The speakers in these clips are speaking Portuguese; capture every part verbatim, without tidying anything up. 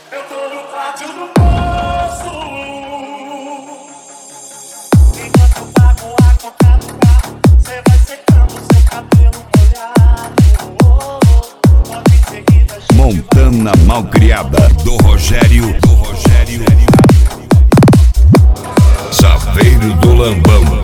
Eu tô no pátio do poço, enquanto eu pago a conta do carro, cê vai secando seu cabelo molhado. Logo em seguida a gente Montana Malcriada, do Rogério, do Rogério Saveiro do Lambão.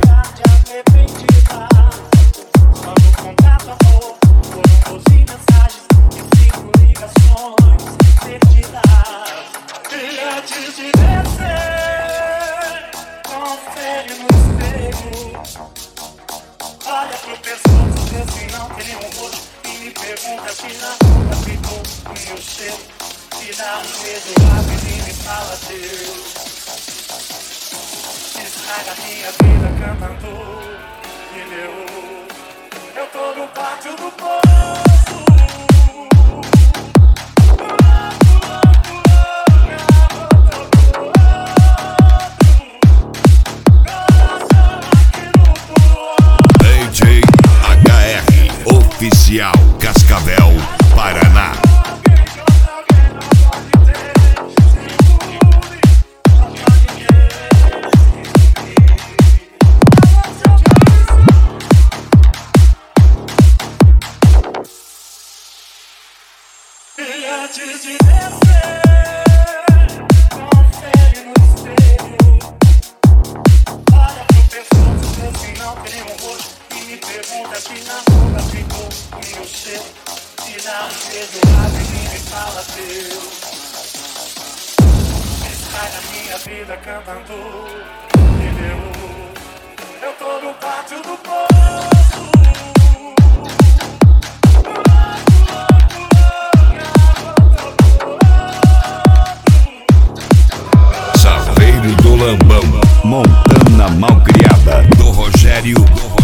Antes de descer, confere no espelho. Olha pro pescoço, vê se não tem um rosto. E me pergunta se na rua ficou o meu cheiro. Se dá um beijo rápido e me fala Deus. Estraga minha vida cantando pneu. Eu tô no pátio do poço. Oficial Cascavel, Paraná. E antes de descer, confere no espelho. Olha pro pescoço, vê se não tem um rosto. E me pergunta se na rua ficou o meu cheiro. Se dá um beijo rápido e me fala Deus. Estraga minha vida cantando pneu. Eu tô no pátio do poço. Saveiro do Lambão, Montana Malcriada, do Rogério.